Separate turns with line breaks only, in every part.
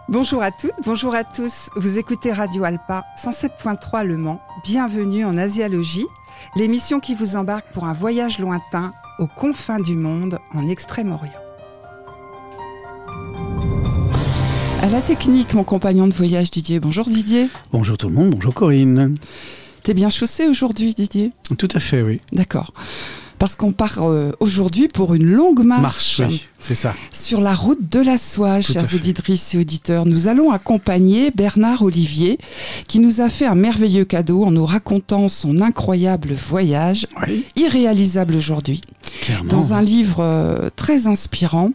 Bonjour à toutes, bonjour à tous. Vous écoutez Radio Alpa 107.3 Le Mans. Bienvenue en Asialogie, l'émission qui vous embarque pour un voyage lointain aux confins du monde en Extrême-Orient. À la technique, mon compagnon de voyage Didier. Bonjour Didier.
Bonjour tout le monde, bonjour Corinne.
T'es bien chaussé aujourd'hui Didier ?
Tout à fait, oui.
D'accord. Parce qu'on part aujourd'hui pour une longue marche.
Oui, c'est ça.
Sur la route de la soie, chers auditrices et auditeurs. Nous allons accompagner Bernard Olivier, qui nous a fait un merveilleux cadeau en nous racontant son incroyable voyage, irréalisable aujourd'hui,
clairement,
dans un livre très inspirant.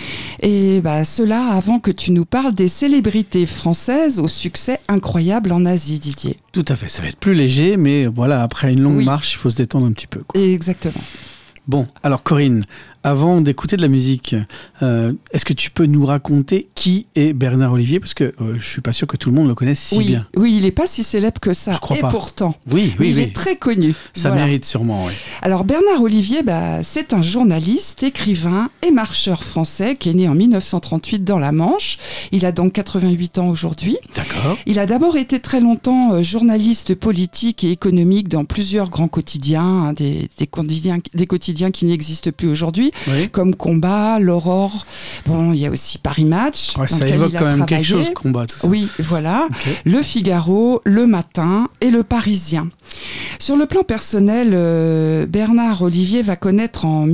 Et cela avant que tu nous parles des célébrités françaises au succès incroyable en Asie, Didier.
Tout à fait, ça va être plus léger, mais voilà, après une longue marche, il faut se détendre un petit peu, quoi.
Exactement.
Bon, alors Corinne, avant d'écouter de la musique, est-ce que tu peux nous raconter qui est Bernard Olivier ? Parce que je ne suis pas sûr que tout le monde le connaisse si bien.
Oui, il n'est pas si célèbre que ça.
Je crois
et
pas.
Pourtant,
il
est très connu.
Ça mérite sûrement, oui.
Alors Bernard Olivier, c'est un journaliste, écrivain et marcheur français qui est né en 1938 dans la Manche. Il a donc 88 ans aujourd'hui.
D'accord.
Il a d'abord été très longtemps journaliste politique et économique dans plusieurs grands quotidiens, des quotidiens qui n'existent plus aujourd'hui. Oui. Comme Combat, l'Aurore, il y a aussi Paris Match.
Ouais, ça évoque quand même quelque chose, Combat, tout ça.
Oui, voilà. Okay. Le Figaro, Le Matin et Le Parisien. Sur le plan personnel, Bernard Olivier va connaître en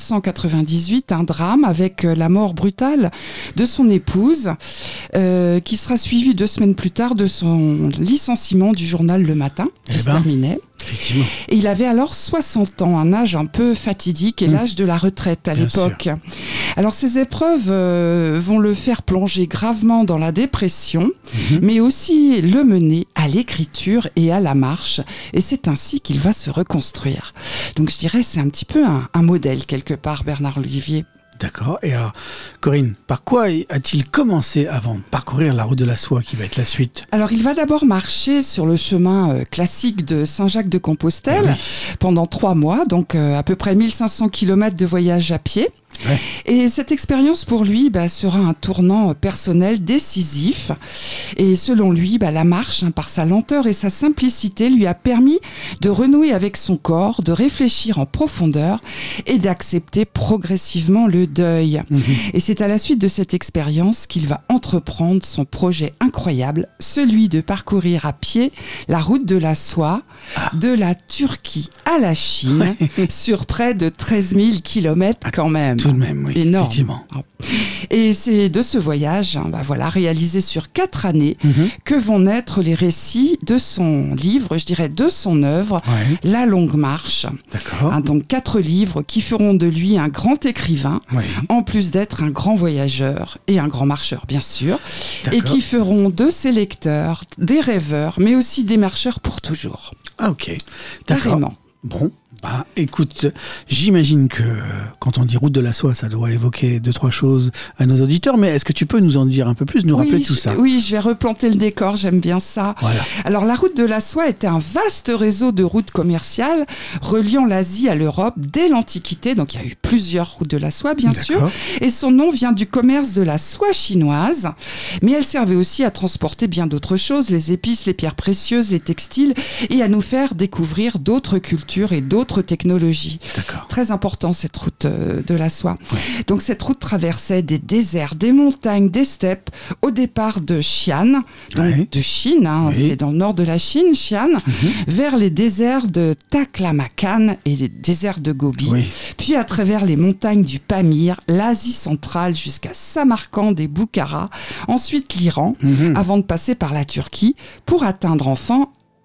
1998 un drame avec la mort brutale de son épouse, qui sera suivie 2 semaines plus tard de son licenciement du journal Le Matin, qui se terminait.
Effectivement.
Et il avait alors 60 ans, un âge un peu fatidique et l'âge de la retraite à l'époque. Sûr. Alors ces épreuves vont le faire plonger gravement dans la dépression, mais aussi le mener à l'écriture et à la marche. Et c'est ainsi qu'il va se reconstruire. Donc je dirais c'est un petit peu un modèle quelque part, Bernard Olivier.
D'accord. Et alors, Corinne, par quoi a-t-il commencé avant de parcourir la route de la soie qui va être la suite ?
Alors, il va d'abord marcher sur le chemin classique de Saint-Jacques-de-Compostelle pendant 3 mois, donc à peu près 1500 km de voyage à pied. Ouais. Et cette expérience pour lui sera un tournant personnel décisif. Et selon lui, la marche, par sa lenteur et sa simplicité, lui a permis de renouer avec son corps, de réfléchir en profondeur et d'accepter progressivement le deuil. Et c'est à la suite de cette expérience qu'il va entreprendre son projet incroyable, celui de parcourir à pied la route de la soie de la Turquie à la Chine sur près de 13 000 kilomètres quand même.
Tout de même, oui.
Énorme.
Effectivement.
Et c'est de ce voyage, réalisé sur 4 années, que vont naître les récits de son livre, je dirais de son œuvre, La Longue Marche.
D'accord.
Donc 4 livres qui feront de lui un grand écrivain, en plus d'être un grand voyageur et un grand marcheur, bien sûr, et qui feront de ses lecteurs des rêveurs, mais aussi des marcheurs pour toujours.
Ah, ok. D'accord.
Carrément.
Bon. Écoute, j'imagine que quand on dit route de la soie, ça doit évoquer 2-3 choses à nos auditeurs, mais est-ce que tu peux nous en dire un peu plus, nous rappeler tout ça ?
Oui, je vais replanter le décor, j'aime bien ça.
Voilà.
Alors, la route de la soie était un vaste réseau de routes commerciales reliant l'Asie à l'Europe dès l'Antiquité, donc il y a eu plusieurs routes de la soie, bien sûr, et son nom vient du commerce de la soie chinoise, mais elle servait aussi à transporter bien d'autres choses, les épices, les pierres précieuses, les textiles, et à nous faire découvrir d'autres cultures et d'autres technologies.
D'accord.
Très important cette route de la soie. Donc cette route traversait des déserts, des montagnes, des steppes, au départ de Xi'an, donc de Chine, c'est dans le nord de la Chine, Xi'an, vers les déserts de Taklamakan et les déserts de Gobi, puis à travers les montagnes du Pamir, l'Asie centrale jusqu'à Samarcande et Boukhara, ensuite l'Iran, avant de passer par la Turquie pour atteindre enfin,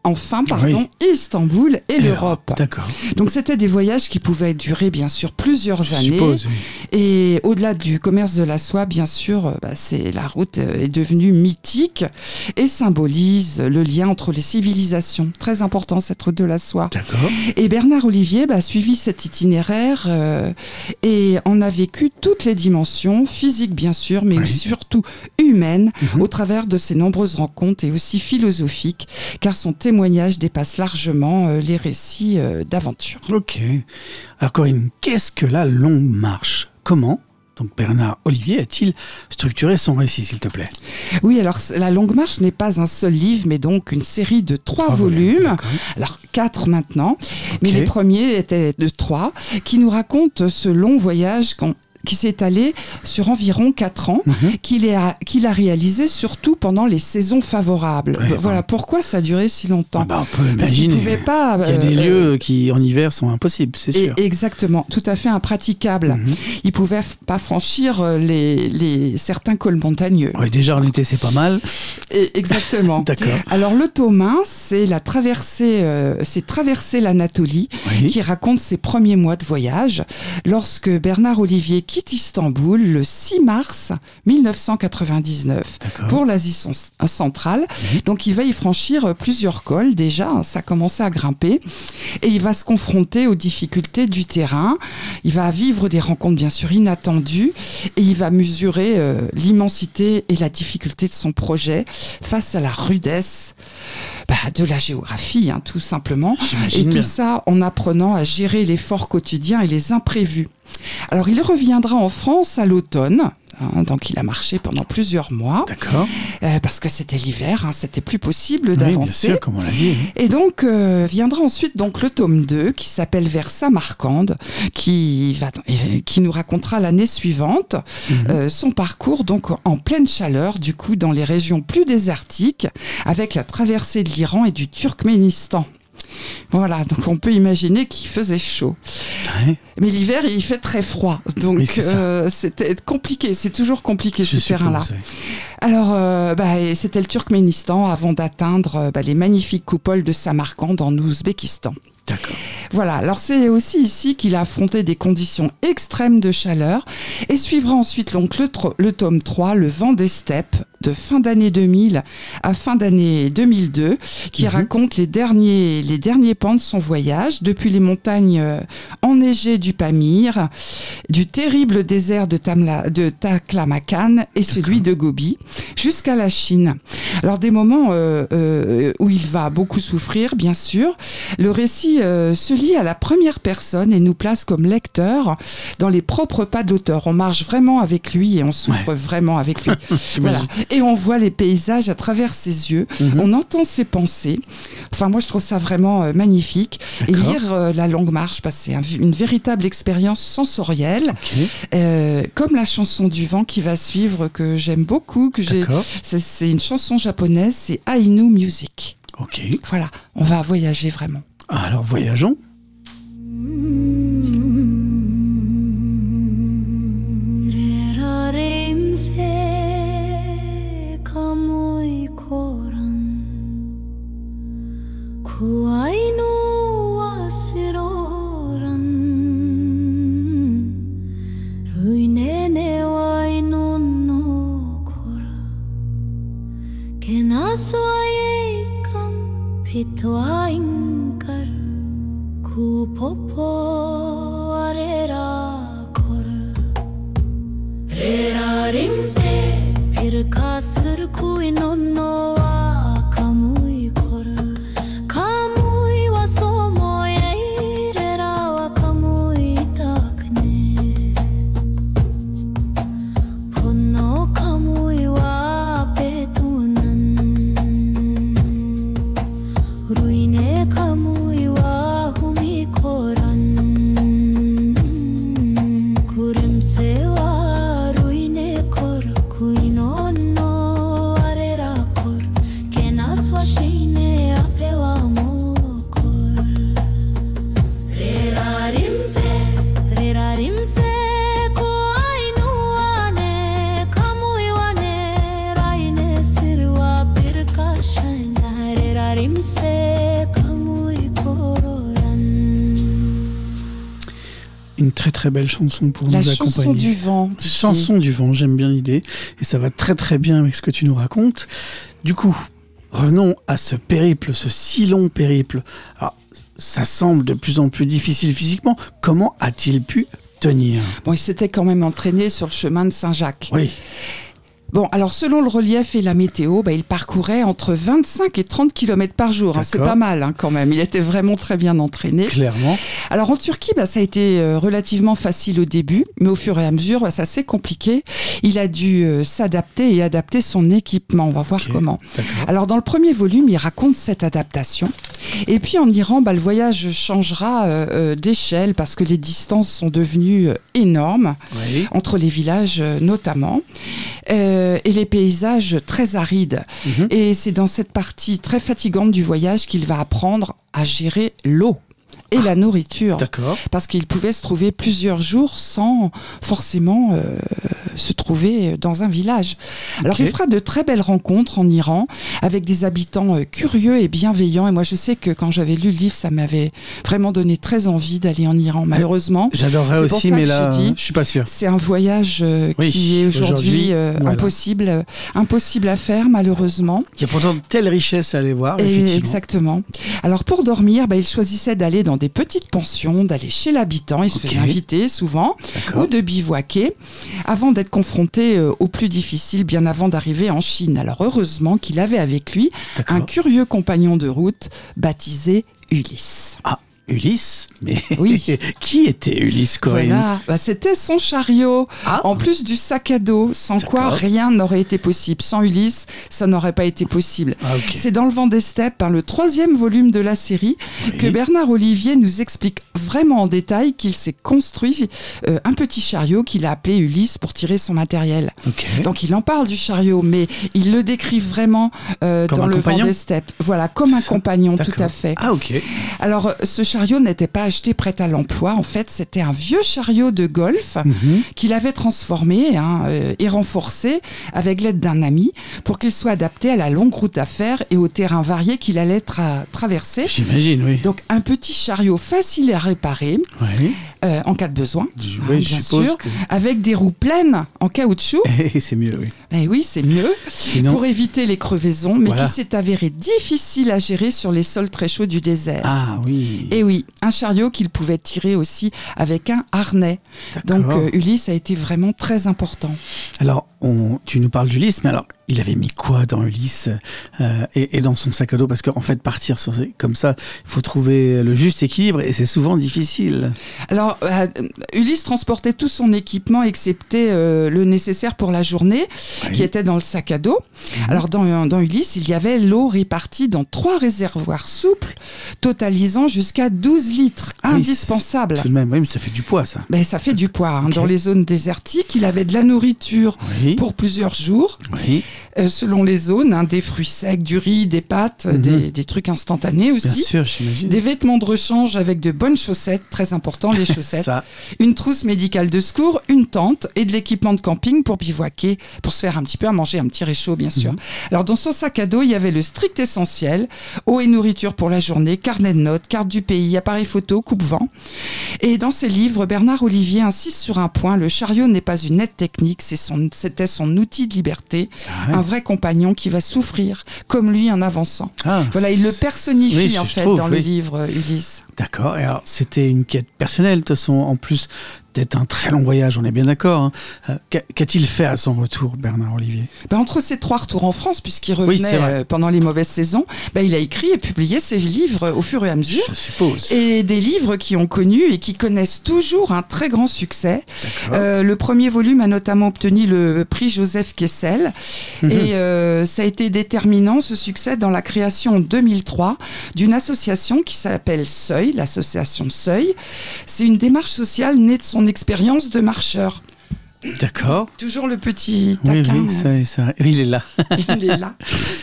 Istanbul et l'Europe.
D'accord.
Donc c'était des voyages qui pouvaient durer bien sûr plusieurs années.
Suppose,
Et au-delà du commerce de la soie, bien sûr, la route est devenue mythique et symbolise le lien entre les civilisations. Très important cette route de la soie.
D'accord.
Et Bernard Olivier a suivi cet itinéraire et en a vécu toutes les dimensions, physiques bien sûr, mais surtout humaines, au travers de ses nombreuses rencontres et aussi philosophiques, car son témoignage dépasse largement les récits d'aventure.
Ok. Alors Corinne, qu'est-ce que la longue marche ? Comment donc Bernard Olivier, a-t-il structuré son récit, s'il te plaît?
Oui, alors La Longue Marche n'est pas un seul livre, mais donc une série de 3 volumes. Alors 4 maintenant, mais les premiers étaient de 3, qui nous racontent ce long voyage qui s'est étalé sur environ 4 ans, qu'il a réalisé surtout pendant les saisons favorables. Voilà pourquoi ça a duré si longtemps.
On peut imaginer. Il y a des lieux qui, en hiver, sont impossibles, c'est sûr.
Exactement, tout à fait impraticables. Il ne pouvait pas franchir certains cols montagneux.
Oui, déjà en été, c'est pas mal.
Exactement.
D'accord.
Alors le tome 1, c'est traverser l'Anatolie, qui raconte ses premiers mois de voyage, lorsque Bernard Olivier quitte Istanbul le 6 mars 1999 pour l'Asie centrale. Donc il va y franchir plusieurs cols déjà, ça a commencé à grimper et il va se confronter aux difficultés du terrain. Il va vivre des rencontres bien sûr inattendues et il va mesurer l'immensité et la difficulté de son projet face à la rudesse de la géographie, tout simplement. Et tout ça en apprenant à gérer l'effort quotidien et les imprévus. Alors, il reviendra en France à l'automne. Donc, il a marché pendant plusieurs mois.
D'accord.
Parce que c'était l'hiver, c'était plus possible d'avancer.
Oui, bien sûr, comme on l'a dit.
Et donc, viendra ensuite donc, le tome 2, qui s'appelle Vers Samarcande, qui nous racontera l'année suivante son parcours donc en pleine chaleur, du coup, dans les régions plus désertiques, avec la traversée de l'Iran et du Turkménistan. Voilà, donc on peut imaginer qu'il faisait chaud. Ouais. Mais l'hiver, il fait très froid. Donc c'était compliqué, c'est toujours compliqué ce terrain-là. Alors, c'était le Turkménistan avant d'atteindre les magnifiques coupoles de Samarcande en Ouzbékistan.
D'accord.
Voilà, alors c'est aussi ici qu'il a affronté des conditions extrêmes de chaleur et suivra ensuite donc le tome 3, Le vent des steppes, de fin d'année 2000 à fin d'année 2002, qui raconte les derniers pans de son voyage, depuis les montagnes enneigées du Pamir, du terrible désert de Taklamakan et celui de Gobi, jusqu'à la Chine. Alors des moments où il va beaucoup souffrir, bien sûr. Le récit se lie à la première personne et nous place comme lecteur dans les propres pas de l'auteur. On marche vraiment avec lui et on souffre vraiment avec lui. Voilà. Et on voit les paysages à travers ses yeux, on entend ses pensées. Enfin, moi, je trouve ça vraiment magnifique. Et lire La Longue Marche, c'est une véritable expérience sensorielle, comme la chanson du vent qui va suivre, que j'aime beaucoup. C'est une chanson japonaise, c'est Ainu Music. Voilà, on va voyager vraiment.
Alors, voyageons. Une très très belle chanson pour nous accompagner. La
chanson du vent.
Chanson du vent, j'aime bien l'idée. Et ça va très très bien avec ce que tu nous racontes. Du coup, revenons à ce périple, ce si long périple. Alors, ça semble de plus en plus difficile physiquement. Comment a-t-il pu tenir ?
Bon, il s'était quand même entraîné sur le chemin de Saint-Jacques.
Oui.
Bon, alors selon le relief et la météo, il parcourait entre 25 et 30 km par jour. C'est pas mal quand même. Il était vraiment très bien entraîné.
Clairement.
Alors en Turquie, ça a été relativement facile au début, mais au fur et à mesure, ça s'est compliqué. Il a dû s'adapter et adapter son équipement. On va voir comment. Alors dans le premier volume, il raconte cette adaptation. Et puis en Iran, le voyage changera d'échelle parce que les distances sont devenues énormes, entre les villages notamment, et les paysages très arides. Et c'est dans cette partie très fatigante du voyage qu'il va apprendre à gérer l'eau et la nourriture. Parce qu'il pouvait se trouver plusieurs jours sans forcément se trouver dans un village. Alors il fera de très belles rencontres en Iran avec des habitants curieux et bienveillants. Et moi je sais que quand j'avais lu le livre, ça m'avait vraiment donné très envie d'aller en Iran. Malheureusement,
j'adorerais aussi, mais là, je suis pas sûr.
C'est un voyage qui est aujourd'hui impossible à faire, malheureusement.
Il y a pourtant de telles richesses à aller voir, effectivement.
Exactement. Alors pour dormir, il choisissait d'aller dans des petites pensions, d'aller chez l'habitant, il se faisait inviter souvent, ou de bivouaquer, avant d'être confronté au plus difficile, bien avant d'arriver en Chine. Alors heureusement qu'il avait avec lui un curieux compagnon de route baptisé Ulysse.
Ah, Ulysse? Mais qui était Ulysse Corinne?
Voilà, c'était son chariot, en plus du sac à dos, sans quoi rien n'aurait été possible. Sans Ulysse, ça n'aurait pas été possible. C'est dans Le Vent des Steppes, le 3e volume de la série, que Bernard Olivier nous explique vraiment en détail qu'il s'est construit un petit chariot qu'il a appelé Ulysse pour tirer son matériel. Donc il en parle du chariot, mais il le décrit vraiment dans Le Vent des Steppes. Voilà, comme un compagnon, tout à fait. Alors, ce chariot n'était pas acheté prêt à l'emploi. En fait, c'était un vieux chariot de golf qu'il avait transformé et renforcé avec l'aide d'un ami pour qu'il soit adapté à la longue route à faire et aux terrains variés qu'il allait traverser.
J'imagine, oui.
Donc, un petit chariot facile à réparer en cas de besoin, bien sûr, avec des roues pleines en caoutchouc.
Et c'est mieux, oui.
Oui, c'est mieux. Sinon... pour éviter les crevaisons, mais qui s'est avéré difficile à gérer sur les sols très chauds du désert.
Ah oui.
Et oui, un chariot qu'il pouvait tirer aussi avec un harnais. Donc Ulysse a été vraiment très important.
Alors, tu nous parles d'Ulysse, mais alors, il avait mis quoi dans Ulysse et dans son sac à dos? Parce qu'en fait, partir comme ça, il faut trouver le juste équilibre et c'est souvent difficile.
Alors, Ulysse transportait tout son équipement excepté le nécessaire pour la journée, qui était dans le sac à dos. Alors, dans Ulysse, il y avait l'eau répartie dans 3 réservoirs souples, totalisant jusqu'à 12 litres. Indispensable.
Tout de même, mais ça fait du poids, ça.
Ça fait du poids. Dans les zones désertiques, il avait de la nourriture pour plusieurs jours. Selon les zones, des fruits secs, du riz, des pâtes, des trucs instantanés aussi.
Bien sûr, j'imagine.
Des vêtements de rechange avec de bonnes chaussettes, très important les chaussettes. Une trousse médicale de secours, une tente et de l'équipement de camping pour bivouaquer, pour se faire un petit peu à manger, un petit réchaud bien sûr. Alors dans son sac à dos, il y avait le strict essentiel, eau et nourriture pour la journée, carnet de notes, carte du pays, appareil photo, coupe-vent. Et dans ses livres, Bernard Olivier insiste sur un point, le chariot n'est pas une aide technique, c'était son outil de liberté. Un vrai compagnon qui va souffrir comme lui en avançant. Voilà, il le personnifie dans le livre Ulysse.
D'accord, et alors c'était une quête personnelle de toute façon, en plus d'être un très long voyage, on est bien d'accord. Qu'a-t-il fait à son retour, Bernard Olivier?
Entre ses 3 retours en France, puisqu'il revenait pendant les mauvaises saisons, il a écrit et publié ses livres au fur et à mesure.
Je suppose.
Et des livres qui ont connu et qui connaissent toujours un très grand succès. Le premier volume a notamment obtenu le prix Joseph Kessel. Et ça a été déterminant, ce succès, dans la création en 2003 d'une association qui s'appelle Seuil, l'association Seuil. C'est une démarche sociale née de son expérience de marcheur.
D'accord.
Toujours le petit taquin.
Il est là.
Il est là.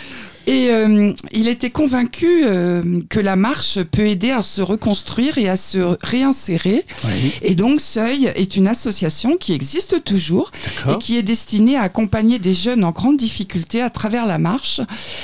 Et il était convaincu que la marche peut aider à se reconstruire et à se réinsérer. Et donc Seuil est une association qui existe toujours et qui est destinée à accompagner des jeunes en grande difficulté à travers la marche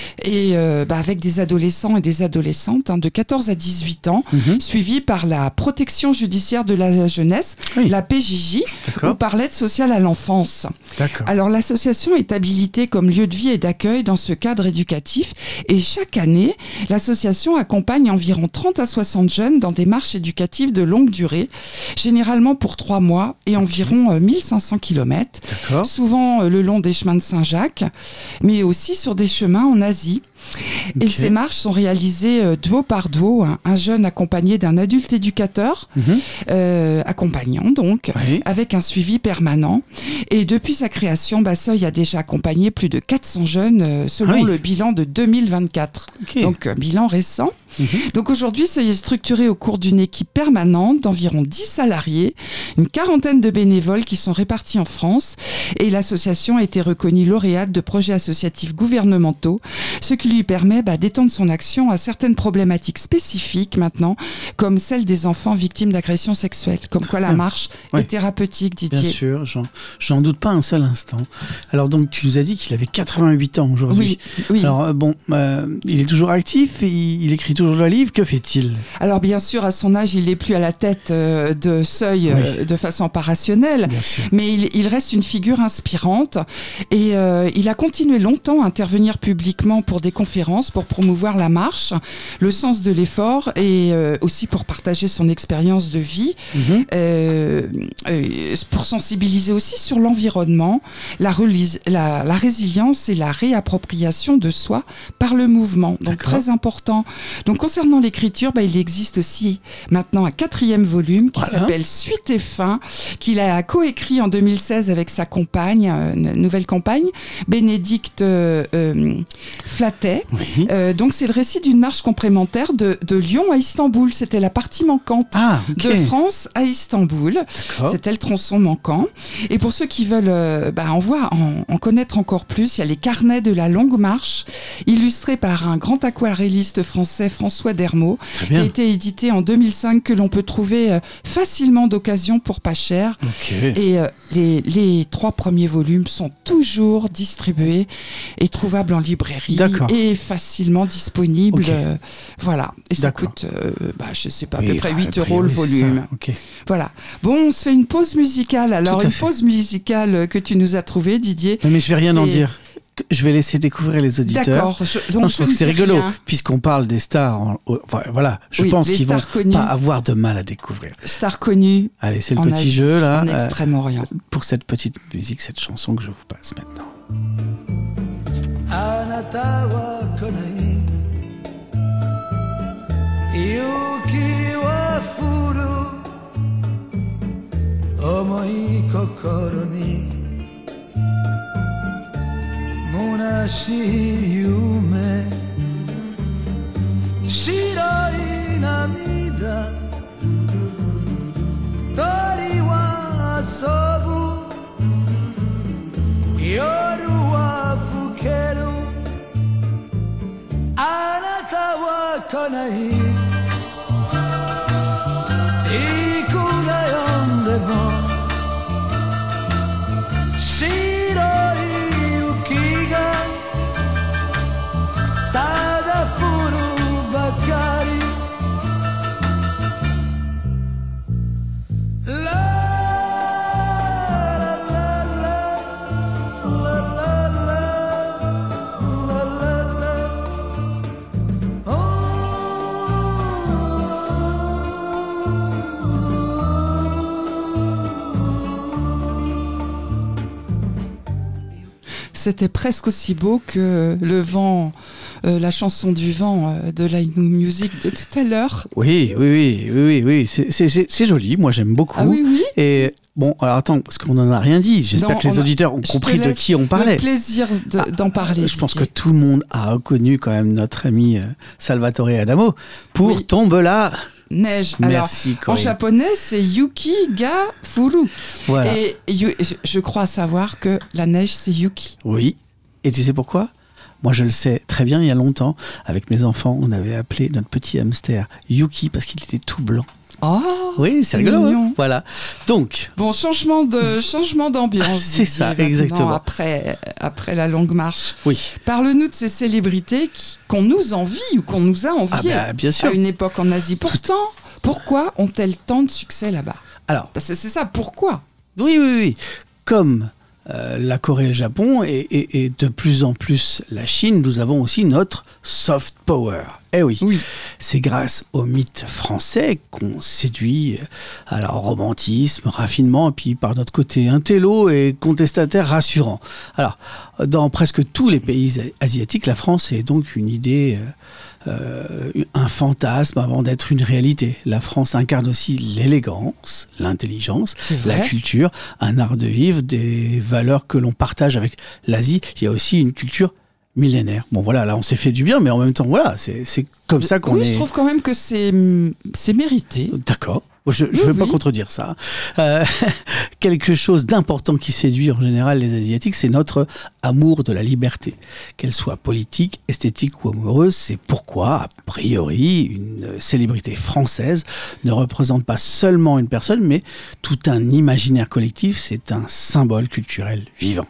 et avec des adolescents et des adolescentes de 14 à 18 ans, suivis par la protection judiciaire de la jeunesse, la PJJ, ou par l'aide sociale à l'enfance. Alors l'association est habilitée comme lieu de vie et d'accueil dans ce cadre éducatif associatif. Et chaque année, l'association accompagne environ 30 à 60 jeunes dans des marches éducatives de longue durée, généralement pour 3 mois et environ 1500 km, souvent le long des chemins de Saint-Jacques, mais aussi sur des chemins en Asie. Et ces marches sont réalisées duo par duo, un jeune accompagné d'un adulte éducateur, accompagnant donc, avec un suivi permanent. Et depuis sa création, Seuil a déjà accompagné plus de 400 jeunes selon le bilan de 2024. Donc bilan récent. Donc aujourd'hui, Seuil est structuré au cours d'une équipe permanente d'environ 10 salariés, une quarantaine de bénévoles qui sont répartis en France. Et l'association a été reconnue lauréate de projets associatifs gouvernementaux, ce qui lui permet d'étendre son action à certaines problématiques spécifiques maintenant, comme celle des enfants victimes d'agressions sexuelles. Comme quoi la marche est thérapeutique, Didier.
Bien sûr, j'en doute pas un seul instant. Alors donc, tu nous as dit qu'il avait 88 ans aujourd'hui.
Oui.
Alors il est toujours actif, il écrit toujours le livre, que fait-il ?
Alors bien sûr, à son âge, il n'est plus à la tête de Seuil de façon opérationnelle, mais il reste une figure inspirante et il a continué longtemps à intervenir publiquement pour des conférences, pour promouvoir la marche, le sens de l'effort et aussi pour partager son expérience de vie, pour sensibiliser aussi sur l'environnement, la résilience et la réappropriation de soi par le mouvement. Donc très important. Donc concernant l'écriture, il existe aussi maintenant un 4e volume qui s'appelle Suite et Fin, qu'il a coécrit en 2016 avec sa compagne, nouvelle compagne, Bénédicte Flattet. Donc c'est le récit d'une marche complémentaire de Lyon à Istanbul. C'était la partie manquante de France à Istanbul. C'était le tronçon manquant. Et pour ceux qui veulent en connaître encore plus, il y a les carnets de la longue marche, illustrés par un grand aquarelliste français, François Dermot, qui a été édité en 2005, que l'on peut trouver facilement d'occasion pour pas cher. Et les 3 premiers volumes sont toujours distribués et trouvables en librairie et facilement disponibles. Voilà. Et ça coûte, je sais pas, à peu près 8 € le volume. Voilà. Bon, on se fait une pause musicale. Alors, une pause musicale que tu nous as trouvée, Didier.
Mais je vais rien en dire. Je vais laisser découvrir les auditeurs.
D'accord.
Je trouve que c'est rigolo, puisqu'on parle des stars. Je pense qu'ils vont pas avoir de mal à découvrir.
Stars connues.
Allez, c'est le petit jeu là.
En Extrême-Orient.
Pour cette petite musique, cette chanson que je vous passe maintenant.
C'était presque aussi beau que le vent, la chanson du vent de l'Ainu Music de tout à l'heure.
Oui. C'est joli, moi j'aime beaucoup.
Ah oui.
Et bon, alors attends, parce qu'on n'en a rien dit. J'espère que les auditeurs ont compris de qui on parlait.
Le plaisir d'en parler.
Je pense que tout le monde a reconnu quand même notre ami Salvatore Adamo pour Tombe la
neige.
Merci,
alors, en japonais, c'est Yuki ga Furu.
Voilà.
Et je crois savoir que la neige, c'est Yuki.
Oui. Et tu sais pourquoi ? Moi, je le sais très bien, il y a longtemps. Avec mes enfants, on avait appelé notre petit hamster Yuki parce qu'il était tout blanc.
Oh,
oui, c'est rigolo. Hein, voilà. Donc.
Bon, changement d'ambiance.
C'est ça, exactement.
Après la longue marche.
Oui.
Parle-nous de ces célébrités qu'on nous envie ou qu'on nous a enviées
bien sûr.
À une époque en Asie. Pourtant, pourquoi ont-elles tant de succès là-bas ?
Alors.
Parce que c'est ça, pourquoi ?
Oui. Comme la Corée et le Japon et de plus en plus la Chine, nous avons aussi notre soft power. Eh oui, c'est grâce au mythe français qu'on séduit à leur romantisme, raffinement, et puis par notre côté intello et contestataire rassurant. Alors, dans presque tous les pays asiatiques, la France est donc une idée, un fantasme avant d'être une réalité. La France incarne aussi l'élégance, l'intelligence, la culture, un art de vivre, des valeurs que l'on partage avec l'Asie. Il y a aussi une culture millénaire. Bon voilà, là on s'est fait du bien, mais en même temps, voilà, c'est comme ça qu'on est...
Oui, je trouve quand même que c'est mérité.
D'accord. Je ne veux pas contredire ça. Quelque chose d'important qui séduit en général les Asiatiques, c'est notre amour de la liberté. Qu'elle soit politique, esthétique ou amoureuse, c'est pourquoi, a priori, une célébrité française ne représente pas seulement une personne, mais tout un imaginaire collectif, c'est un symbole culturel vivant.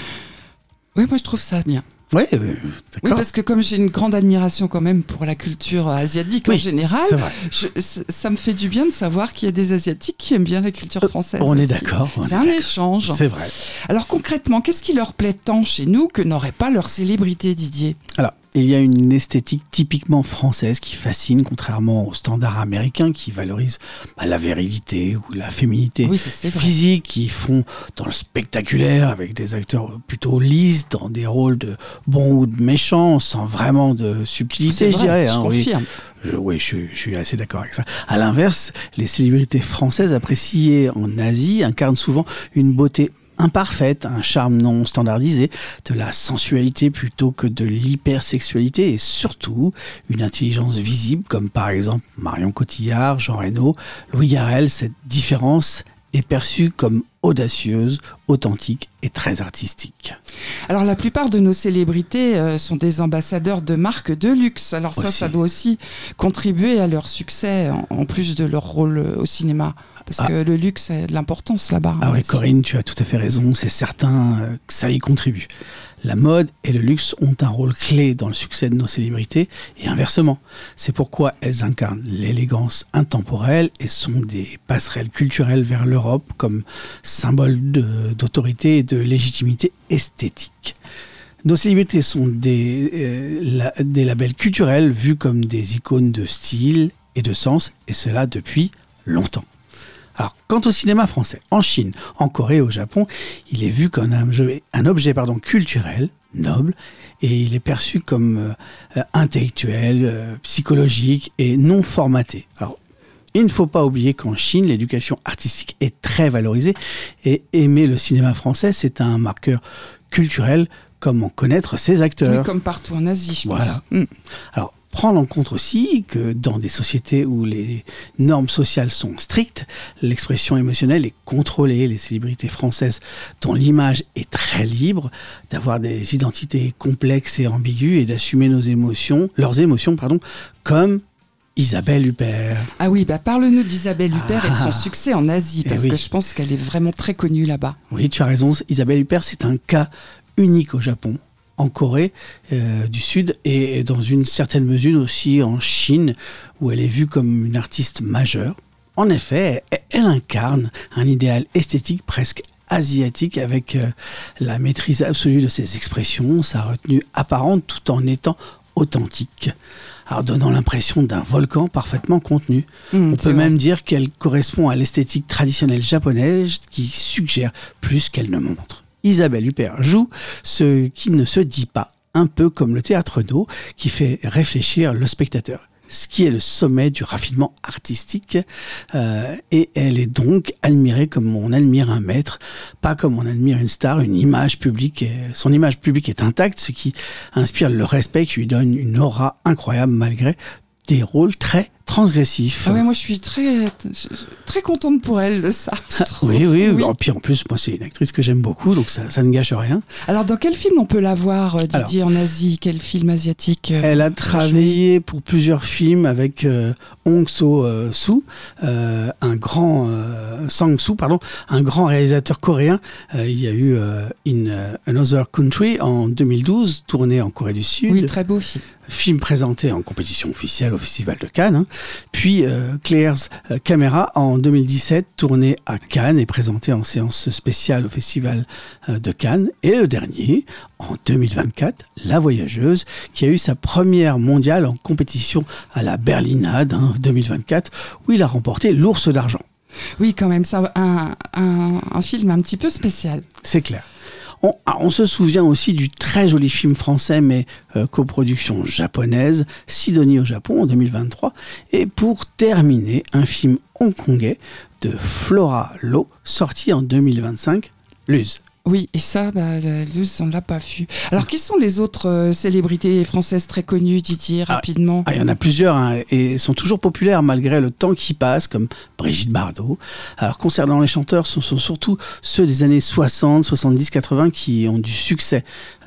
Oui, moi je trouve ça bien.
Oui, d'accord.
Oui, parce que comme j'ai une grande admiration quand même pour la culture asiatique en général, ça me fait du bien de savoir qu'il y a des Asiatiques qui aiment bien la culture française.
On est d'accord.
C'est un échange.
C'est vrai.
Alors concrètement, qu'est-ce qui leur plaît tant chez nous que n'aurait pas leur célébrité, Didier ?
Alors, il y a une esthétique typiquement française qui fascine, contrairement aux standards américains qui valorisent la virilité ou la féminité physique, qui font dans le spectaculaire avec des acteurs plutôt lisses, dans des rôles de bons ou de méchants, sans vraiment de subtilité, je dirais.
Je confirme.
Oui, je suis assez d'accord avec ça. À l'inverse, les célébrités françaises appréciées en Asie incarnent souvent une beauté imparfaite, un charme non standardisé, de la sensualité plutôt que de l'hypersexualité et surtout une intelligence visible comme par exemple Marion Cotillard, Jean Reno, Louis Garrel. Cette différence est perçue comme audacieuse, authentique et très artistique.
Alors la plupart de nos célébrités sont des ambassadeurs de marques de luxe. Alors ça doit aussi contribuer à leur succès en plus de leur rôle au cinéma. Parce que le luxe a de l'importance là-bas.
Ah oui, Corinne, tu as tout à fait raison. C'est certain que ça y contribue. La mode et le luxe ont un rôle clé dans le succès de nos célébrités et inversement. C'est pourquoi elles incarnent l'élégance intemporelle et sont des passerelles culturelles vers l'Europe comme symbole d'autorité et de légitimité esthétique. Nos célébrités sont des labels culturels vus comme des icônes de style et de sens, et cela depuis longtemps. Alors, quant au cinéma français, en Chine, en Corée, au Japon, il est vu comme un objet culturel, noble, et il est perçu comme intellectuel, psychologique et non formaté. Alors, il ne faut pas oublier qu'en Chine, l'éducation artistique est très valorisée et aimer le cinéma français, c'est un marqueur culturel comme en connaître ses acteurs.
Oui, comme partout en Asie, je pense.
Voilà. Alors, prendre en compte aussi que dans des sociétés où les normes sociales sont strictes, l'expression émotionnelle est contrôlée. Les célébrités françaises dont l'image est très libre, d'avoir des identités complexes et ambiguës et d'assumer leurs émotions, comme Isabelle Huppert.
Ah oui, parle-nous d'Isabelle Huppert et de son succès en Asie, parce que je pense qu'elle est vraiment très connue là-bas.
Oui, tu as raison, Isabelle Huppert, c'est un cas unique au Japon, en Corée du Sud et dans une certaine mesure aussi en Chine, où elle est vue comme une artiste majeure. En effet, elle incarne un idéal esthétique presque asiatique avec la maîtrise absolue de ses expressions, sa retenue apparente tout en étant authentique. Alors donnant l'impression d'un volcan parfaitement contenu. On peut même dire qu'elle correspond à l'esthétique traditionnelle japonaise qui suggère plus qu'elle ne montre. Isabelle Huppert joue ce qui ne se dit pas, un peu comme le théâtre d'eau qui fait réfléchir le spectateur. Ce qui est le sommet du raffinement artistique, et elle est donc admirée comme on admire un maître, pas comme on admire une star, une image publique. Son image publique est intacte, ce qui inspire le respect, qui lui donne une aura incroyable malgré des rôles très transgressif.
Ah ouais, moi je suis très contente pour elle de ça.
Oui. Puis en plus, moi c'est une actrice que j'aime beaucoup, donc ça ne gâche rien.
Alors dans quel film on peut la voir, Didier, en Asie? Quel film asiatique
Elle a travaillé pour plusieurs films avec Hong So-soo, un grand réalisateur coréen. Il y a eu In Another Country en 2012, tourné en Corée du Sud.
Oui, très beau film.
Film présenté en compétition officielle au Festival de Cannes. Puis Claire's Camera en 2017, tourné à Cannes et présenté en séance spéciale au Festival de Cannes. Et le dernier, en 2024, La Voyageuse, qui a eu sa première mondiale en compétition à la Berlinade 2024, où il a remporté l'Ours d'argent.
Oui, quand même, ça, un film un petit peu spécial.
C'est clair. On se souvient aussi du très joli film français, mais coproduction japonaise, Sidonie au Japon en 2023. Et pour terminer, un film hongkongais de Flora Lo, sorti en 2025, Luz.
Oui, et ça, Luz, on ne l'a pas vu. Alors, qui sont les autres célébrités françaises très connues, Didier, rapidement?
Il y en a plusieurs, et sont toujours populaires malgré le temps qui passe, comme Brigitte Bardot. Alors, concernant les chanteurs, ce sont surtout ceux des années 60, 70, 80 qui ont du succès,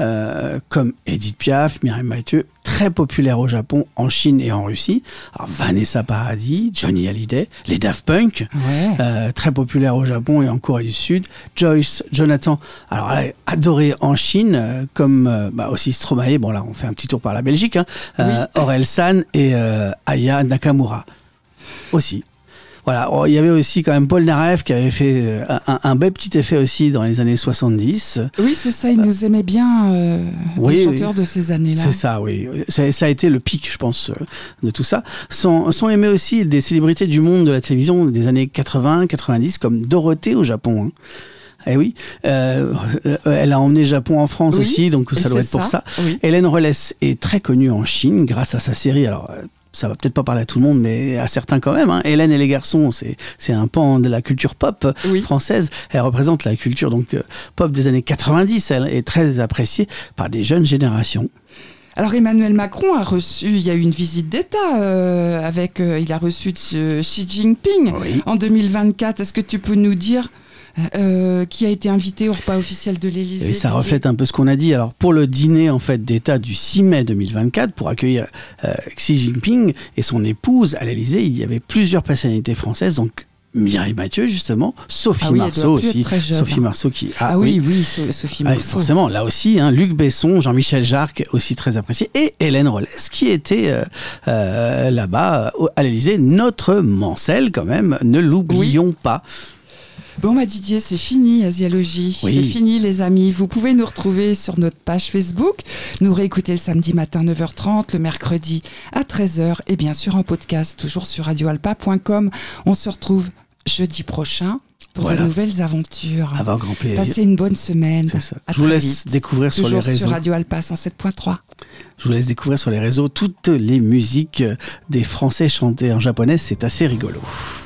comme Edith Piaf, Mireille Mathieu, très populaire au Japon, en Chine et en Russie. Alors, Vanessa Paradis, Johnny Hallyday, les Daft Punk, très populaire au Japon et en Corée du Sud. Joyce Jonathan, alors elle est adorée en Chine, comme aussi Stromae. Bon là, on fait un petit tour par la Belgique. Aurel San et Aya Nakamura aussi. Voilà, il y avait aussi quand même Paul Naref qui avait fait un bel petit effet aussi dans les années 70.
Oui, c'est ça, il nous aimait bien, les chanteurs de ces années-là.
C'est ça, oui. Ça a été le pic, je pense, de tout ça. Sont aimés aussi des célébrités du monde de la télévision des années 80, 90, comme Dorothée au Japon. Eh oui, elle a emmené Japon en France aussi, donc ça doit être pour ça. Oui. Hélène Relès est très connue en Chine grâce à sa série. Alors, ça va peut-être pas parler à tout le monde, mais à certains quand même. Hélène et les garçons, c'est un pan de la culture pop française. Elle représente la culture pop des années 90. Elle est très appréciée par des jeunes générations.
Alors Emmanuel Macron a reçu, il y a eu une visite d'État il a reçu Xi Jinping en 2024. Est-ce que tu peux nous dire qui a été invité au repas officiel de l'Élysée?
Et ça reflète un peu ce qu'on a dit. Alors pour le dîner d'État du 6 mai 2024, pour accueillir Xi Jinping et son épouse à l'Élysée, il y avait plusieurs personnalités françaises, donc Mireille Mathieu justement, Sophie Marceau aussi, Sophie Marceau
Sophie Marceau.
Forcément, là aussi, Luc Besson, Jean-Michel Jarre aussi très apprécié, et Hélène Relès qui était là-bas à l'Élysée, notre Mancel quand même, ne l'oublions pas.
Bon Didier, c'est fini Asialogie, c'est fini les amis. Vous pouvez nous retrouver sur notre page Facebook, nous réécouter le samedi matin 9h30, le mercredi à 13h et bien sûr en podcast, toujours sur radioalpa.com. On se retrouve jeudi prochain pour de nouvelles aventures.
Avec grand plaisir.
Passez une bonne semaine.
C'est ça. Je vous laisse découvrir sur les réseaux.
Toujours sur Radio Alpa 107.3.
Je vous laisse découvrir sur les réseaux toutes les musiques des Français chantées en japonais, c'est assez rigolo.